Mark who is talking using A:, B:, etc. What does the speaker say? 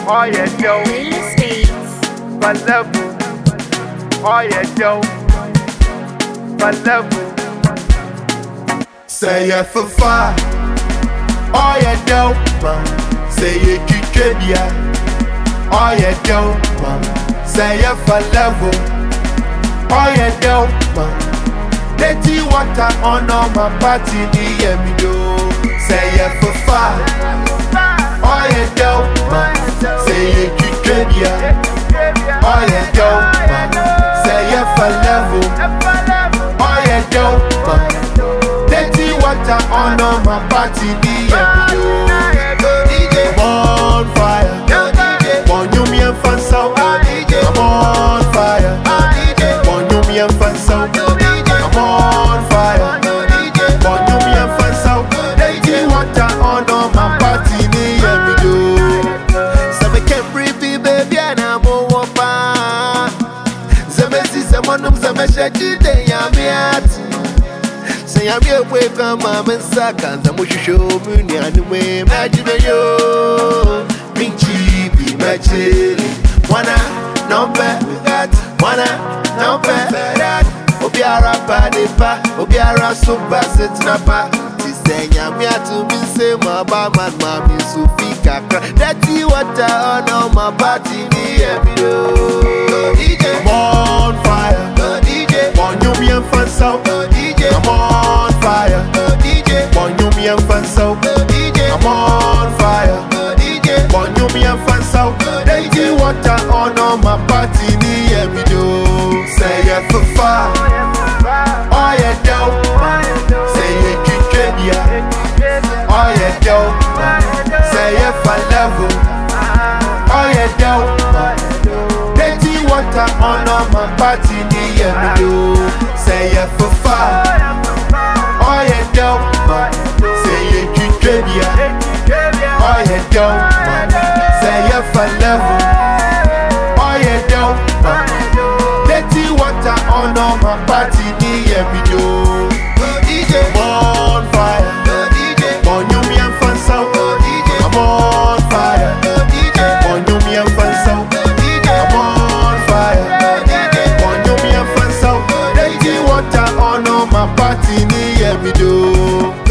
A: Oh yeah, yo. My level. Oh yeah, yo. My level.
B: Say yeah for fire. Oh yeah, dope, man. Say yeah, kikebia. Oh yeah, dope, man. Say yeah for level. Oh yeah, dope, man. Dirty water on all my party, the me do. Say yeah for fire. Oh yeah, dope, man. Say yeah, kikebia. Oh yeah, dope, man. Say yeah for level. Oh yeah, dope, man. Dirty water on all my party, the me do. I'm on fire. Want you me and fan so. I'm on fire. Want you me and fan so. I'm on fire. Want you me and fan so. Dirty water on all my party, the me do. So me can breathe, baby, and I'm on fire. So me see someone who's a message, they are me at. Say I'm here with my mom and second. I'm with you show me and the way imagine you. Big cheapy, my chili. Wanna number that. Wanna number that. Obiara panipa, Obiara super set napa. Say I'm here to be say my barman, mommy Sufika. Dirty water on all my body, I'm on fire. Want you me and fan so. I'm on fire. Want you me and fan so. I'm on fire. Want you me and fan so. Dirty water on all my party, me do. Say yeah for fire. Oh yeah, dope. Say yeah, kikebia. Oh yeah, dope. Say yeah for level. Oh yeah, dope. Dirty water on all my party, me do. Say yeah for fire. Oh yeah, dope. Say yeah, kikebia. Oh yeah, dope. Say yeah for level. Oh yeah, dope. Dirty water on all my party, me do. I'm on fire. Want you me and fan so. I'm on fire. Want you me and fan so. I'm on fire. Want you me and fan so. Dirty water on all my party, me do.